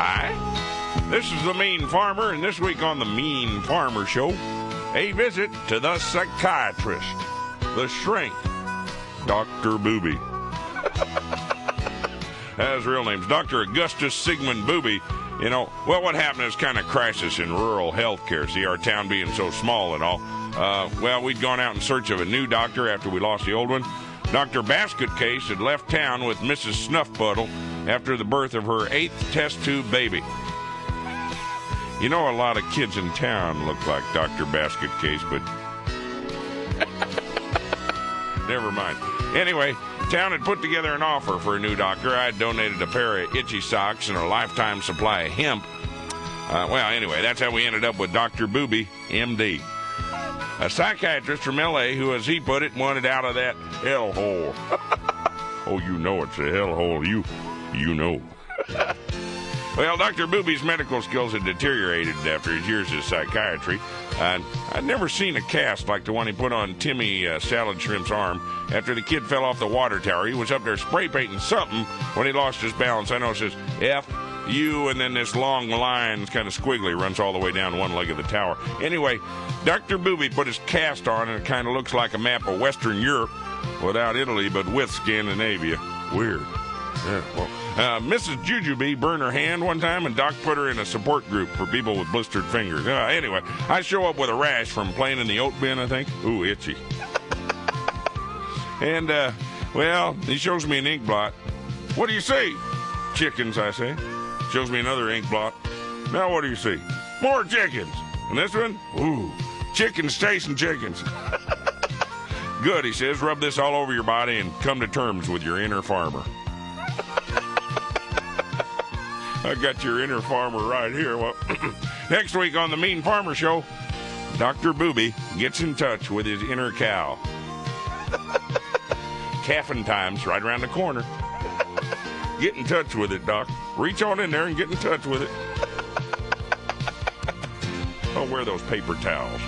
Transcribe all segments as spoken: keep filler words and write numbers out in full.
Hi, this is the Mean Farmer, and this week on the Mean Farmer Show, a visit to the psychiatrist, the shrink, Doctor Booby. His real name's Doctor Augustus Sigmund Booby. You know, well, what happened is kind of crisis in rural health care. See, our town being so small and all. Uh, well, we'd gone out in search of a new doctor after we lost the old one. Doctor Basket Case had left town with Missus Snuffpuddle after the birth of her eighth test tube baby. You know, a lot of kids in town look like Doctor Basket Case, but never mind. Anyway, town had put together an offer for a new doctor. I had donated a pair of itchy socks and a lifetime supply of hemp. Uh, well, anyway, that's how we ended up with Doctor Booby, M D. A psychiatrist from L A who, as he put it, wanted out of that hellhole. Oh, you know it's a hellhole. You, you know. Well, Doctor Booby's medical skills had deteriorated after his years of psychiatry. Uh, I'd never seen a cast like the one he put on Timmy uh, Salad Shrimp's arm after the kid fell off the water tower. He was up there spray painting something when he lost his balance. I know it says F, U, and then this long line, kind of squiggly, runs all the way down one leg of the tower. Anyway, Doctor Booby put his cast on, and it kind of looks like a map of Western Europe without Italy, but with Scandinavia. Weird. Yeah, well, uh, Missus Jujubee burned her hand one time, and Doc put her in a support group for people with blistered fingers. Uh, anyway, I show up with a rash from playing in the oat bin, I think. Ooh, itchy. And, uh, well, he shows me an ink blot. What do you see? Chickens, I say. Shows me another ink blot. Now what do you see? More chickens. And this one? Ooh, chickens chasing chickens. Good, he says. Rub this all over your body and come to terms with your inner farmer. I got your inner farmer right here. Well, next week on the Mean Farmer Show, Doctor Booby gets in touch with his inner cow. Calving time's right around the corner. Get in touch with it, Doc. Reach on in there and get in touch with it. I'll wear those paper towels.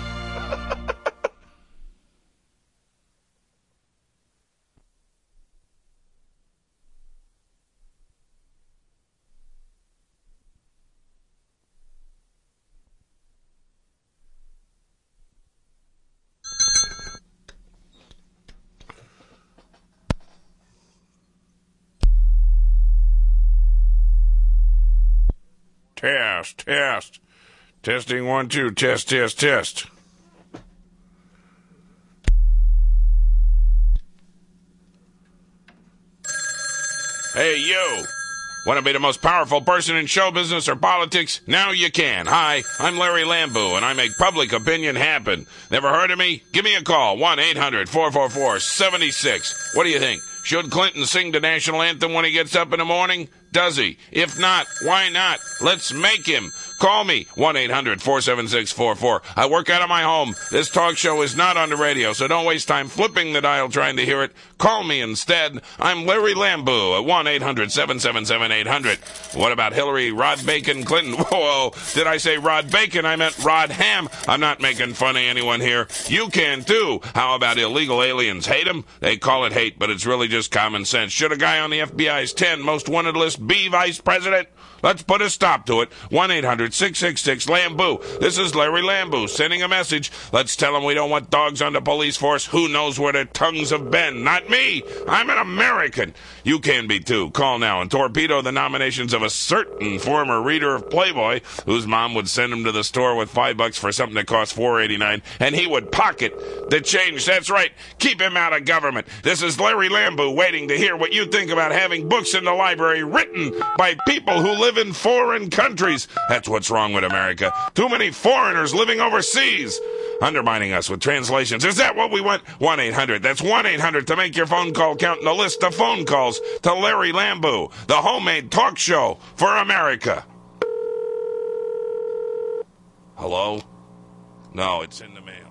Test, test. Testing one, two, test, test, test. Hey, you. Want to be the most powerful person in show business or politics? Now you can. Hi, I'm Larry Lambeau, and I make public opinion happen. Never heard of me? Give me a call, one eight hundred four four four seven six. What do you think? Should Clinton sing the national anthem when he gets up in the morning? Does he? If not, why not? Let's make him. Call me, one eight hundred four seven six four four. I work out of my home. This talk show is not on the radio, so don't waste time flipping the dial trying to hear it. Call me instead. I'm Larry Lambeau at one eight hundred seven seven seven eight hundred. What about Hillary, Rod Bacon, Clinton? Whoa, did I say Rod Bacon? I meant Rod Ham. I'm not making fun of anyone here. You can too. How about illegal aliens? Hate them? They call it hate, but it's really just common sense. Should a guy on the F B I's ten most wanted list be vice president? Let's put a stop to it. one eight hundred six six six Lambeau. This is Larry Lambeau sending a message. Let's tell him we don't want dogs on the police force. Who knows where their tongues have been? Not me. I'm an American. You can be too. Call now and torpedo the nominations of a certain former reader of Playboy whose mom would send him to the store with five bucks for something that cost four eighty-nine, and he would pocket the change. That's right. Keep him out of government. This is Larry Lambeau waiting to hear what you think about having books in the library written by people who live in foreign countries. That's what's wrong with America. Too many foreigners living overseas, undermining us with translations. Is that what we want? one eight hundred. That's one eight hundred to make your phone call count in the list of phone calls to Larry Lambeau, the homemade talk show for America. Hello? No, it's in the mail.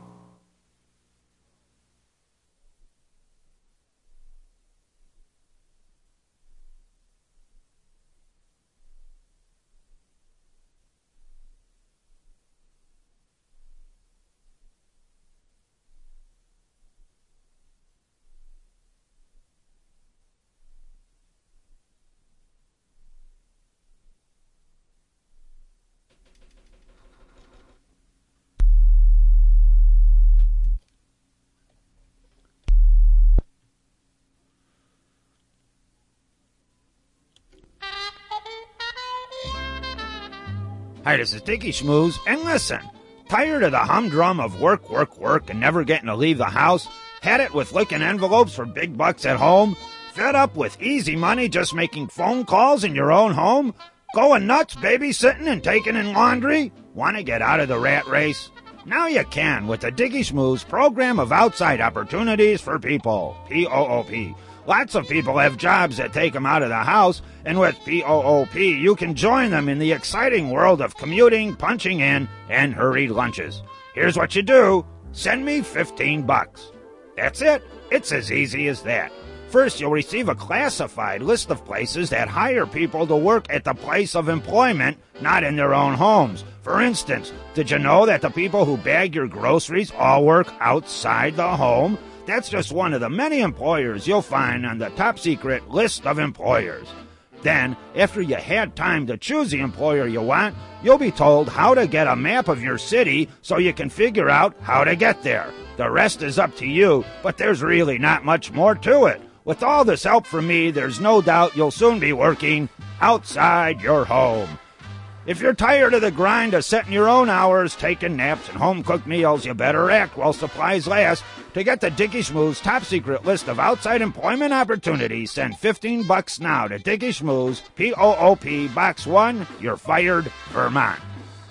Hi, this is Dickie Schmooze, and listen. Tired of the humdrum of work, work, work, and never getting to leave the house? Had it with licking envelopes for big bucks at home? Fed up with easy money just making phone calls in your own home? Going nuts babysitting and taking in laundry? Want to get out of the rat race? Now you can with the Dickie Schmooze program of outside opportunities for people. P O O P. Lots of people have jobs that take them out of the house, and with P O O P, you can join them in the exciting world of commuting, punching in, and hurried lunches. Here's what you do. Send me fifteen bucks. That's it. It's as easy as that. First, you'll receive a classified list of places that hire people to work at the place of employment, not in their own homes. For instance, did you know that the people who bag your groceries all work outside the home? That's just one of the many employers you'll find on the top secret list of employers. Then, after you had time to choose the employer you want, you'll be told how to get a map of your city so you can figure out how to get there. The rest is up to you, but there's really not much more to it. With all this help from me, there's no doubt you'll soon be working outside your home. If you're tired of the grind of setting your own hours, taking naps, and home-cooked meals, you better act while supplies last. To get the Dickie Schmooze top secret list of outside employment opportunities, send fifteen bucks now to Dickie Schmooze, P O O P, Box one, You're Fired, Vermont.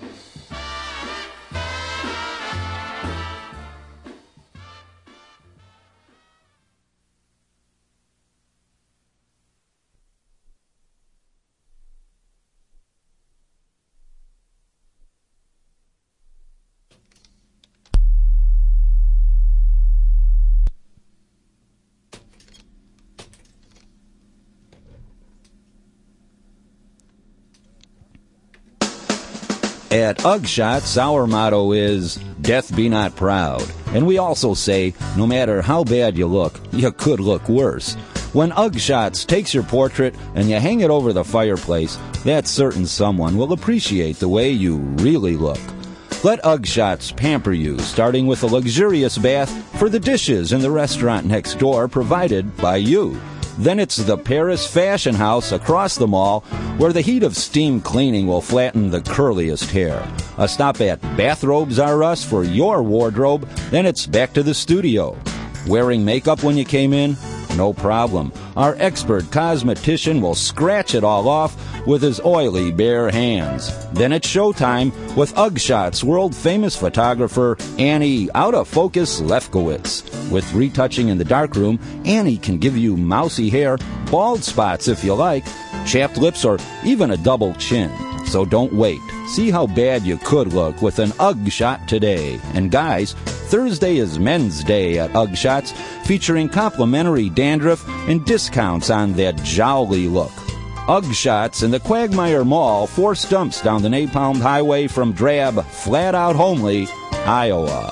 At Ugshots, our motto is, death be not proud. And we also say, no matter how bad you look, you could look worse. When Ugshots takes your portrait and you hang it over the fireplace, that certain someone will appreciate the way you really look. Let Ugshots pamper you, starting with a luxurious bath for the dishes in the restaurant next door provided by you. Then it's the Paris Fashion House across the mall, where the heat of steam cleaning will flatten the curliest hair. A stop at Bathrobes R Us for your wardrobe, then it's back to the studio. Wearing makeup when you came in? No problem. Our expert cosmetician will scratch it all off with his oily bare hands. Then it's showtime with Ugshots world-famous photographer Annie Out-of-Focus Lefkowitz. With retouching in the darkroom, Annie can give you mousy hair, bald spots if you like, chapped lips, or even a double chin. So don't wait. See how bad you could look with an Ugshot today. And guys, Thursday is Men's Day at Ugshots, featuring complimentary dandruff and discounts on that jowly look. Ugshots in the Quagmire Mall, four stumps down the Napalm Highway from drab, flat-out homely, Iowa.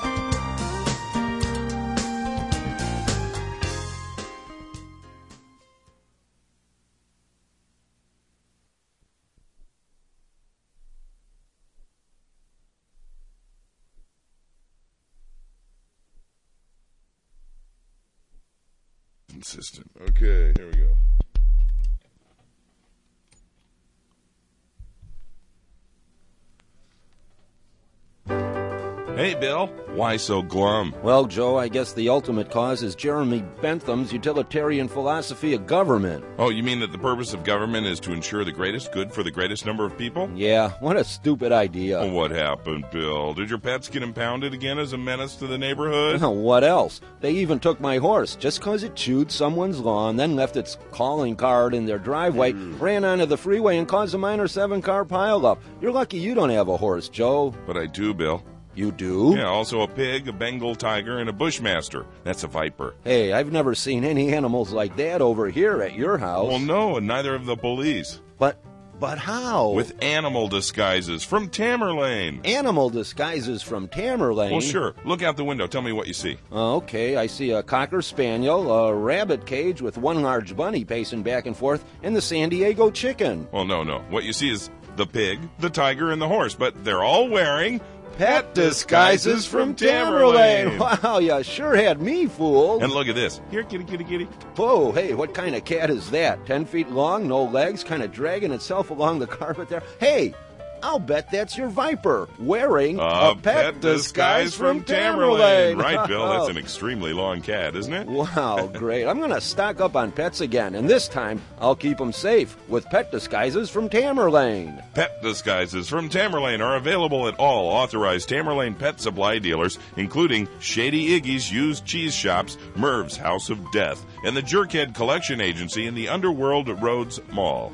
Consistent. Okay, here we go. Hey, Bill. Why so glum? Well, Joe, I guess the ultimate cause is Jeremy Bentham's utilitarian philosophy of government. Oh, you mean that the purpose of government is to ensure the greatest good for the greatest number of people? Yeah, what a stupid idea. Well, what happened, Bill? Did your pets get impounded again as a menace to the neighborhood? Well, what else? They even took my horse just 'cause it chewed someone's lawn, then left its calling card in their driveway, mm. ran onto the freeway, and caused a minor seven-car pileup. You're lucky you don't have a horse, Joe. But I do, Bill. You do? Yeah, also a pig, a Bengal tiger, and a Bushmaster. That's a viper. Hey, I've never seen any animals like that over here at your house. Well, no, and neither have the police. But, but how? With animal disguises from Tamerlane. Animal disguises from Tamerlane? Well, sure. Look out the window. Tell me what you see. Uh, okay, I see a Cocker Spaniel, a rabbit cage with one large bunny pacing back and forth, and the San Diego chicken. Well, no, no. What you see is the pig, the tiger, and the horse, but they're all wearing pet disguises from Tamerlane. Wow, you sure had me fooled. And look at this. Here, kitty, kitty, kitty. Whoa, hey, what kind of cat is that? Ten feet long, no legs, kind of dragging itself along the carpet there. Hey, I'll bet that's your Viper wearing A, a, pet, pet, disguise from Tamerlane. Right, Bill, that's an extremely long cat, isn't it? Wow, great. I'm going to stock up on pets again, and this time I'll keep them safe with pet disguises from Tamerlane. Pet disguises from Tamerlane are available at all authorized Tamerlane pet supply dealers, including Shady Iggy's Used Cheese Shops, Merv's House of Death, and the Jerkhead Collection Agency in the Underworld Roads Mall.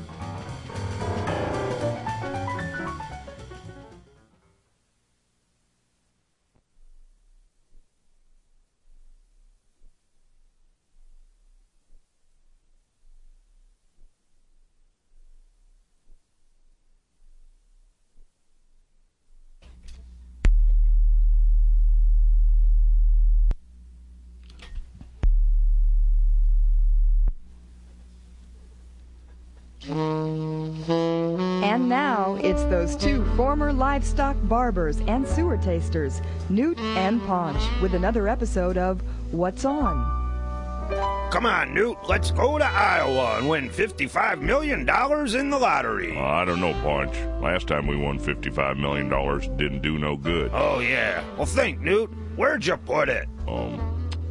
And now, it's those two former livestock barbers and sewer tasters, Newt and Paunch, with another episode of What's On? Come on, Newt, let's go to Iowa and win fifty-five million dollars in the lottery. Uh, I don't know, Paunch. Last time we won fifty-five million dollars, didn't do no good. Oh, yeah. Well, think, Newt. Where'd you put it? Um...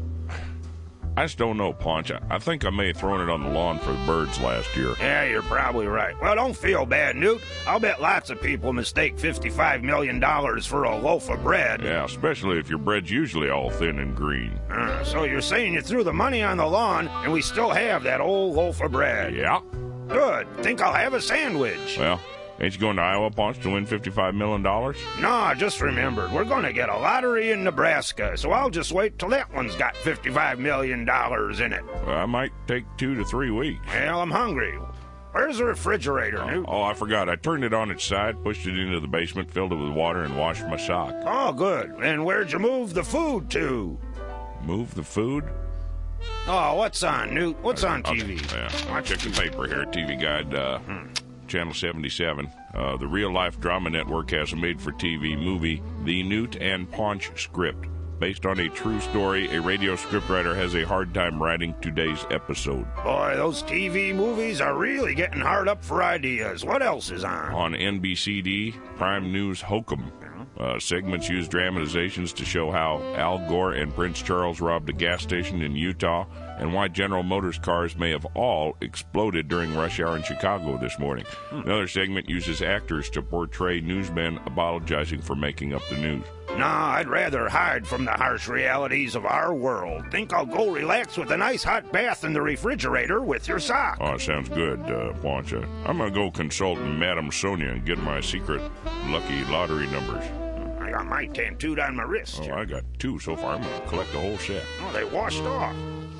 I just don't know, Paunch. I, I think I may have thrown it on the lawn for the birds last year. Yeah, you're probably right. Well, don't feel bad, Newt. I'll bet lots of people mistake fifty-five million dollars for a loaf of bread. Yeah, especially if your bread's usually all thin and green. Uh, so you're saying you threw the money on the lawn, and we still have that old loaf of bread? Yeah. Good. Think I'll have a sandwich. Well, ain't you going to Iowa, Paunch, to win fifty-five million dollars? No, I just remembered. We're going to get a lottery in Nebraska, so I'll just wait till that one's got fifty-five million dollars in it. Well, I might take two to three weeks. Well, I'm hungry. Where's the refrigerator, Oh, Newt? oh, I forgot. I turned it on its side, pushed it into the basement, filled it with water, and washed my sock. Oh, good. And where'd you move the food to? Move the food? Oh, what's on, Newt? What's on T V? Yeah, I check the paper here. T V Guide, uh, hmm. Channel seventy-seven. Uh, the Real Life Drama Network has a made-for-T V movie, The Newt and Paunch Script. Based on a true story, a radio scriptwriter has a hard time writing today's episode. Boy, those T V movies are really getting hard up for ideas. What else is on? On N B C D, Prime News Hokum. Uh, segments use dramatizations to show how Al Gore and Prince Charles robbed a gas station in Utah and why General Motors cars may have all exploded during rush hour in Chicago this morning. Hmm. Another segment uses actors to portray newsmen apologizing for making up the news. Nah, I'd rather hide from the harsh realities of our world. Think I'll go relax with a nice hot bath in the refrigerator with your sock. Oh, sounds good, uh, Paunch. I'm going to go consult Madame Sonia and get my secret lucky lottery numbers. I got my tattooed on my wrist. Oh, I got two so far. I'm going to collect the whole set. Oh, they washed off.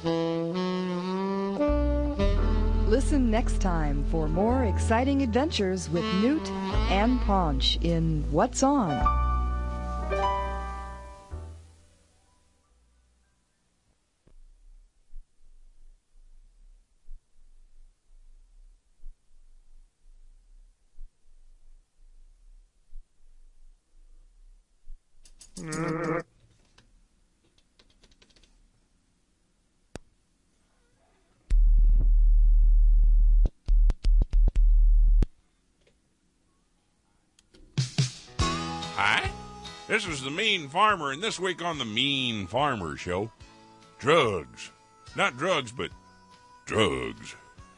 Listen next time for more exciting adventures with Newt and Paunch in What's On? Hi, this is the Mean Farmer, and this week on the Mean Farmer Show, drugs. Not drugs, but drugs.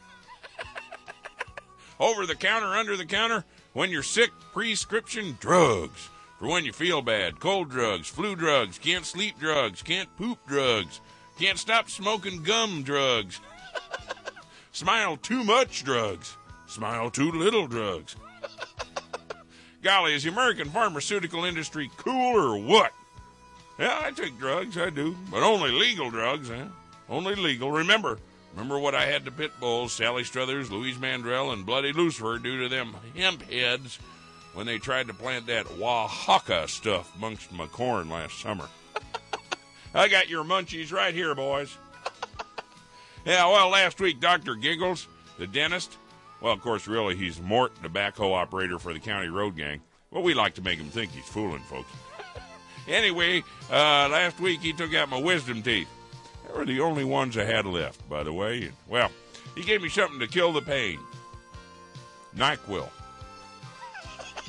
Over the counter, under the counter, when you're sick, prescription drugs. For when you feel bad, cold drugs, flu drugs, can't sleep drugs, can't poop drugs, can't stop smoking gum drugs. Smile too much drugs, smile too little drugs. Golly, is the American pharmaceutical industry cool or what? Yeah, I take drugs, I do, but only legal drugs, eh? Only legal. Remember, remember what I had to pit bulls, Sally Struthers, Louise Mandrell, and Bloody Lucifer do to them hemp heads when they tried to plant that Oaxaca stuff amongst my corn last summer. I got your munchies right here, boys. Yeah, well, last week, Doctor Giggles, the dentist, well, of course, really, he's Mort, the backhoe operator for the county road gang. Well, we like to make him think he's fooling folks. Anyway, uh, last week he took out my wisdom teeth. They were the only ones I had left, by the way. Well, he gave me something to kill the pain. NyQuil.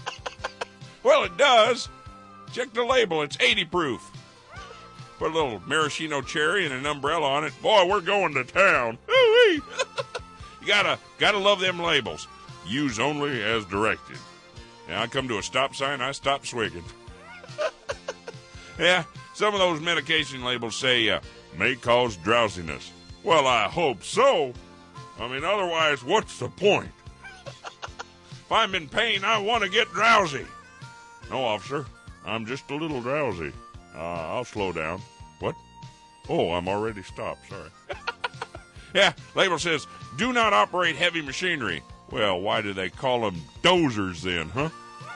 Well, it does. Check the label. It's eighty proof. Put a little maraschino cherry and an umbrella on it. Boy, we're going to town. Ooh-wee. You gotta, gotta love them labels. Use only as directed. Now, I come to a stop sign, I stop swigging. Yeah, some of those medication labels say, uh, may cause drowsiness. Well, I hope so. I mean, otherwise, what's the point? If I'm in pain, I want to get drowsy. No, officer, I'm just a little drowsy. Uh, I'll slow down. What? Oh, I'm already stopped. Sorry. Yeah, label says, do not operate heavy machinery. Well, why do they call them dozers then, huh?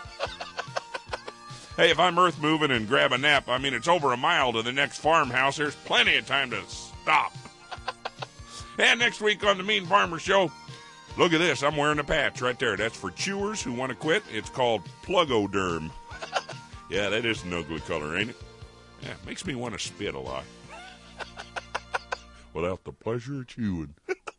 Hey, if I'm earth moving and grab a nap, I mean, it's over a mile to the next farmhouse. There's plenty of time to stop. And next week on the Mean Farmer Show, look at this. I'm wearing a patch right there. That's for chewers who want to quit. It's called Plugoderm. Yeah, that is an ugly color, ain't it? Yeah, it makes me want to spit a lot. Without the pleasure of chewing.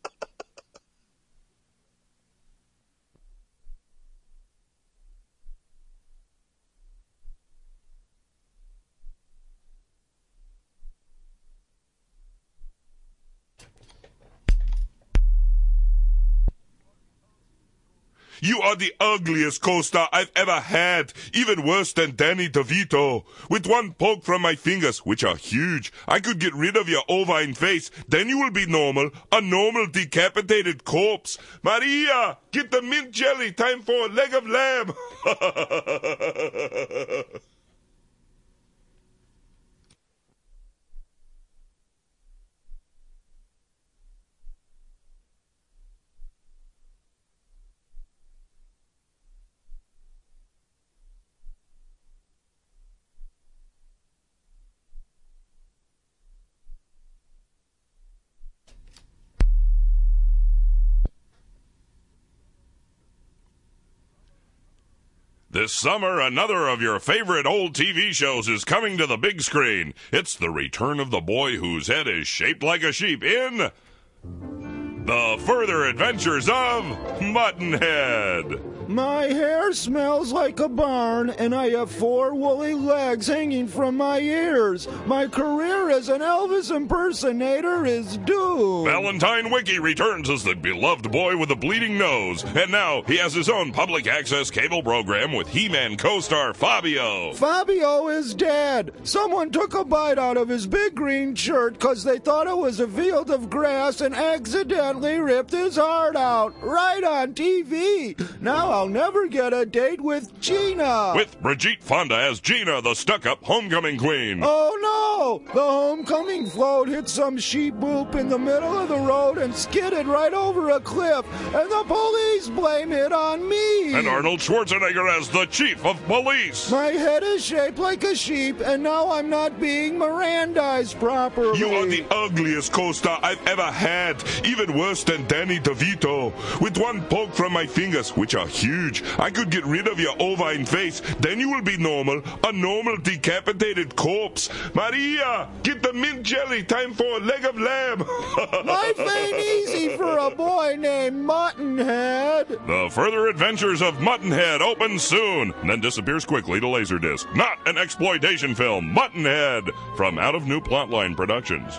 You are the ugliest co-star I've ever had, even worse than Danny DeVito. With one poke from my fingers, which are huge, I could get rid of your ovine face. Then you will be normal, a normal decapitated corpse. Maria, get the mint jelly, time for a leg of lamb. This summer, another of your favorite old T V shows is coming to the big screen. It's the return of the boy whose head is shaped like a sheep in The Further Adventures of Muttonhead. My hair smells like a barn, and I have four woolly legs hanging from my ears. My career as an Elvis impersonator is doomed. Valentine Wiki returns as the beloved boy with a bleeding nose, and now he has his own public access cable program with He-Man co-star Fabio. Fabio is dead. Someone took a bite out of his big green shirt because they thought it was a field of grass and accidentally ripped his heart out. Right on T V. Now I'll never get a date with Gina. With Brigitte Fonda as Gina, the stuck-up homecoming queen. Oh no! The homecoming float hit some sheep boop in the middle of the road and skidded right over a cliff, and the police blame it on me. And Arnold Schwarzenegger as the chief of police. My head is shaped like a sheep, and now I'm not being Mirandized properly. You are the ugliest co-star I've ever had, even worse than Danny DeVito. With one poke from my fingers, which are huge, I could get rid of your ovine face. Then you will be normal, a normal decapitated corpse. Maria, get the mint jelly, time for a leg of lamb. Life ain't easy for a boy named Muttonhead. The Further Adventures of Muttonhead opens soon, and then disappears quickly to Laserdisc. Not an exploitation film. Muttonhead from Out of New Plotline Productions.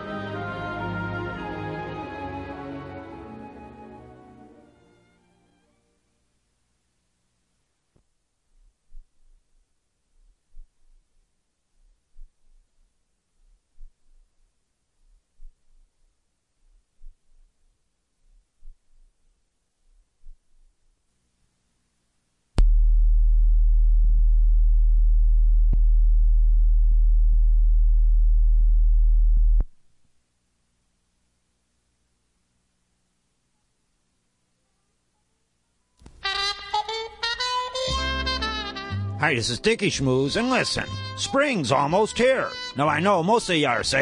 Hi, this is Dickie Schmooze, and listen, spring's almost here. Now, I know most of you are saying,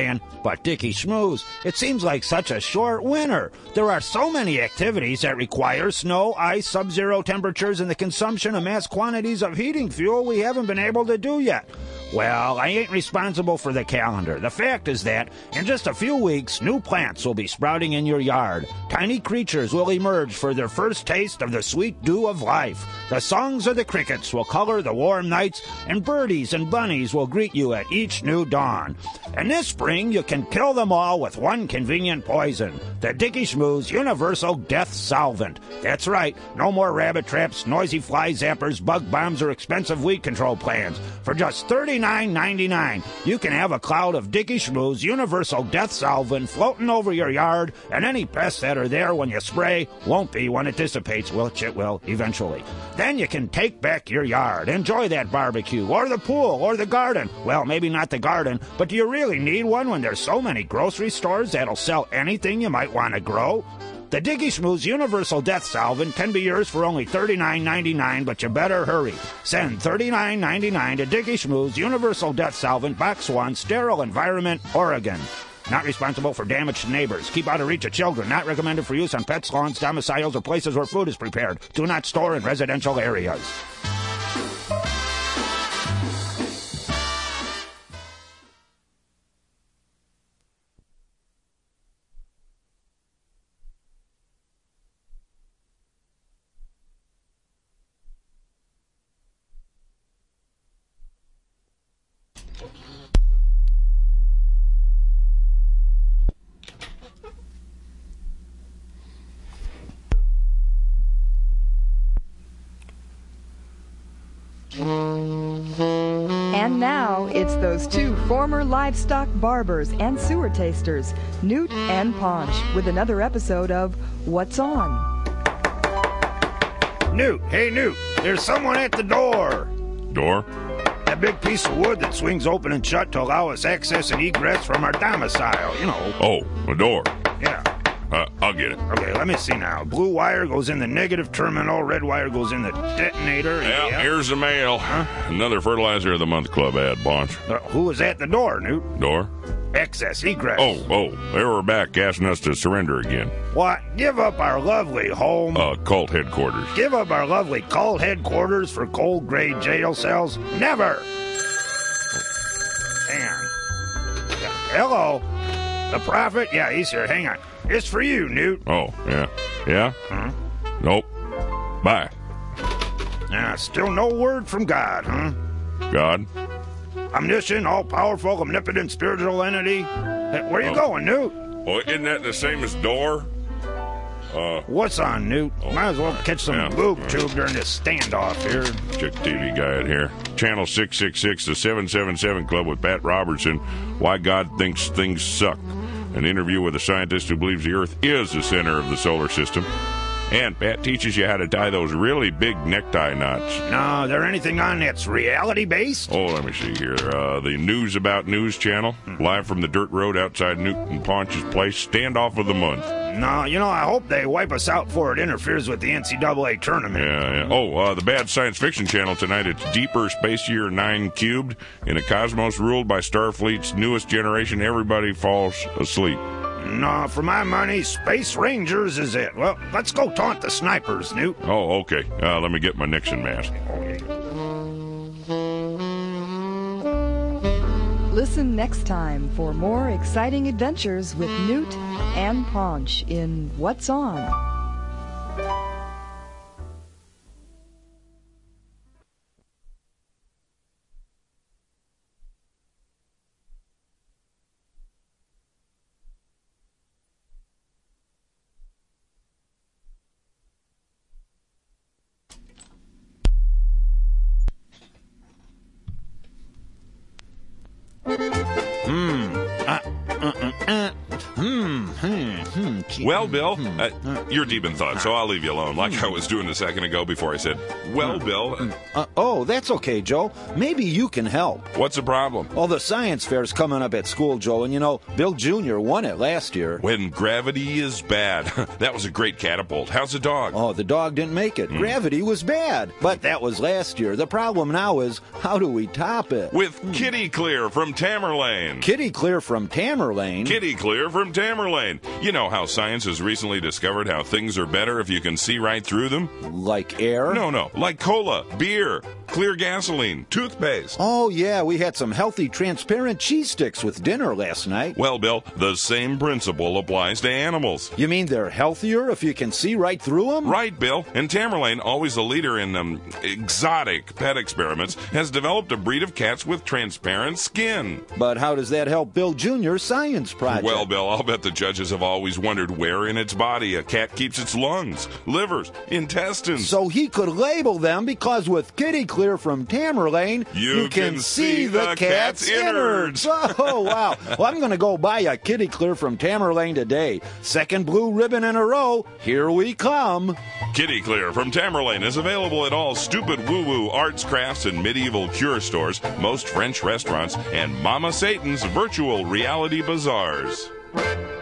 But Dickie Schmooze, it seems like such a short winter. There are so many activities that require snow, ice, sub-zero temperatures, and the consumption of mass quantities of heating fuel we haven't been able to do yet. Well, I ain't responsible for the calendar. The fact is that, in just a few weeks, new plants will be sprouting in your yard. Tiny creatures will emerge for their first taste of the sweet dew of life. The songs of the crickets will color the warm nights, and birdies and bunnies will greet you at each new dawn. And this spring, you can kill them all with one convenient poison, the Dickie Schmooze Universal Death Solvent. That's right, no more rabbit traps, noisy fly zappers, bug bombs, or expensive weed control plans. For just thirty-nine ninety-nine, you can have a cloud of Dickie Schmooze Universal Death Solvent floating over your yard, and any pests that are there when you spray won't be when it dissipates, which it will eventually. Then you can take back your yard, enjoy that barbecue, or the pool, or the garden. Well, maybe not the garden, but do you really need one when there's so many grocery stores that'll sell anything you might want to grow? The Dickie Schmooze Universal Death Solvent can be yours for only thirty-nine ninety-nine, but you better hurry. Send thirty-nine ninety-nine to Dickie Schmooze Universal Death Solvent, Box one, Sterile Environment, Oregon. Not responsible for damage to neighbors. Keep out of reach of children. Not recommended for use on pets, lawns, domiciles, or places where food is prepared. Do not store in residential areas. And now, it's those two former livestock barbers and sewer tasters, Newt and Paunch, with another episode of What's On? Newt, hey Newt, there's someone at the door. Door? That big piece of wood that swings open and shut to allow us access and egress from our domicile, you know. Oh, a door. Yeah. Uh, I'll get it. Okay, let me see now. Blue wire goes in the negative terminal, red wire goes in the detonator. Yeah, yeah. here's the mail. Huh? Another Fertilizer of the Month Club ad, Paunch. Uh, who was at the door, Newt? Door? Access, egress. Oh, oh, they were back asking us to surrender again. What? Give up our lovely home? Uh, cult headquarters. Give up our lovely cult headquarters for cold gray jail cells? Never! Hang on. Yeah. Hello? The prophet? Yeah, he's here. Hang on. It's for you, Newt. Oh, yeah. Yeah? Huh? Nope. Bye. Yeah, still no word from God, huh? God? Omniscient, all-powerful, omnipotent, spiritual entity. Hey, where you Oh. going, Newt? Oh, isn't that the same as door? Uh, What's on, Newt? Oh, Might as well catch some yeah. boob tube during this standoff here. check T V guide here. Channel six six six, the seven seven seven Club with Pat Robertson. Why God Thinks Things Suck. An interview with a scientist who believes the Earth is the center of the solar system. And Pat teaches you how to tie those really big necktie knots. No, there anything on that's reality-based? Oh, let me see here. Uh, the News About News channel, live from the dirt road outside Newt and Paunch's place. Standoff of the month. No, you know, I hope they wipe us out before it interferes with the N C double A tournament. Yeah, yeah. Oh, uh, the Bad Science Fiction channel tonight. It's Deeper Space Year nine Cubed. In a cosmos ruled by Starfleet's newest generation, everybody falls asleep. No, for my money, Space Rangers is it. Well, let's go taunt the snipers, Newt. Oh, okay. Uh, let me get my Nixon mask. Listen next time for more exciting adventures with Newt and Paunch in What's On? Well, Bill, uh, you're deep in thought, so I'll leave you alone, like I was doing a second ago before I said, well, Bill. Uh, Uh, oh, that's okay, Joe. Maybe you can help. what's the problem? Well, the science fair's coming up at school, Joe, and you know, Bill Junior won it last year. When gravity is bad. That was a great catapult. How's the dog? Oh, the dog didn't make it. Gravity was bad. But that was last year. The problem now is, how do we top it? With Kitty Clear from Tamerlane. Kitty Clear from Tamerlane. Kitty Clear from Tamerlane. You know how science has recently discovered how things are better if you can see right through them? Like air? No, no, like cola, beer, clear gasoline, toothpaste. Oh, yeah, we had some healthy, transparent cheese sticks with dinner last night. Well, Bill, the same principle applies to animals. You mean they're healthier if you can see right through them? Right, Bill. And Tamerlane, always a leader in um, exotic pet experiments, has developed a breed of cats with transparent skin. But how does that help Bill Junior's science project? Well, Bill, I'll bet the judges have always wondered where in its body a cat keeps its lungs, livers, intestines. So he could label them because with Kitty Clear from Tamerlane, You can see the cat's innards. Oh, wow. Well, I'm going to go buy a Kitty Clear from Tamerlane today. Second blue ribbon in a row. Here we come. Kitty Clear from Tamerlane is available at all stupid woo-woo arts, crafts, and medieval cure stores, most French restaurants, and Mama Satan's virtual reality bazaars.